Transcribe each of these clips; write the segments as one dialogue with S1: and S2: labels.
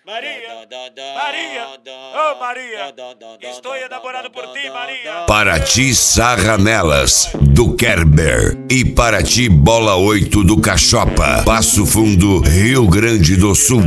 S1: Maria, Maria, oh Maria, estou enamorado por ti, Maria.
S2: Paraty Sarranelas, do Kerber. E Paraty Bola 8, do Cachopa. Passo Fundo, Rio Grande do Sul.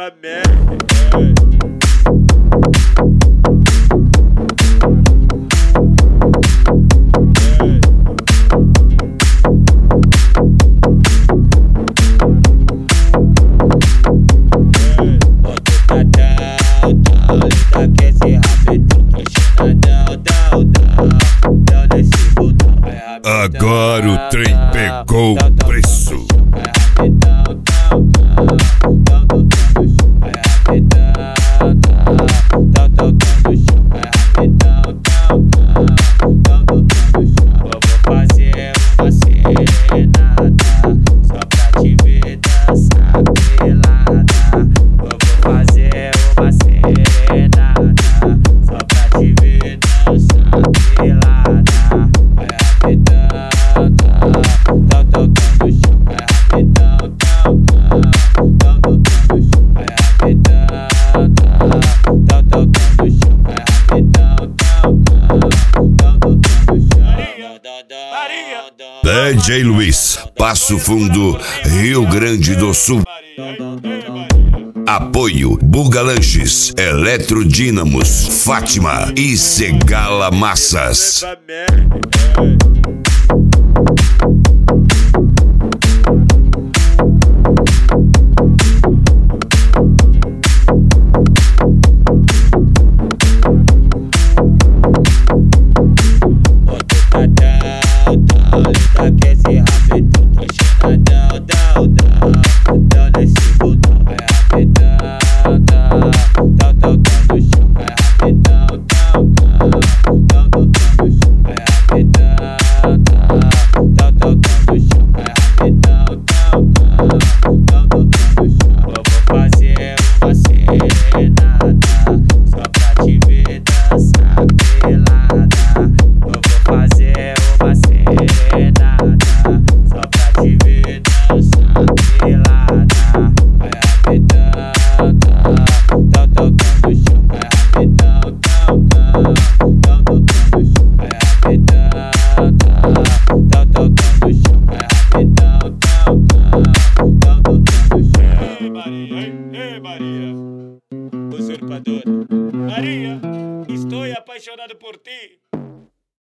S2: Agora o trem pegou o preço. DJ Luiz, Passo Fundo, Rio Grande do Sul. Apoio Buga Lanches, Eletrodínamos, Fátima e Segala Massas.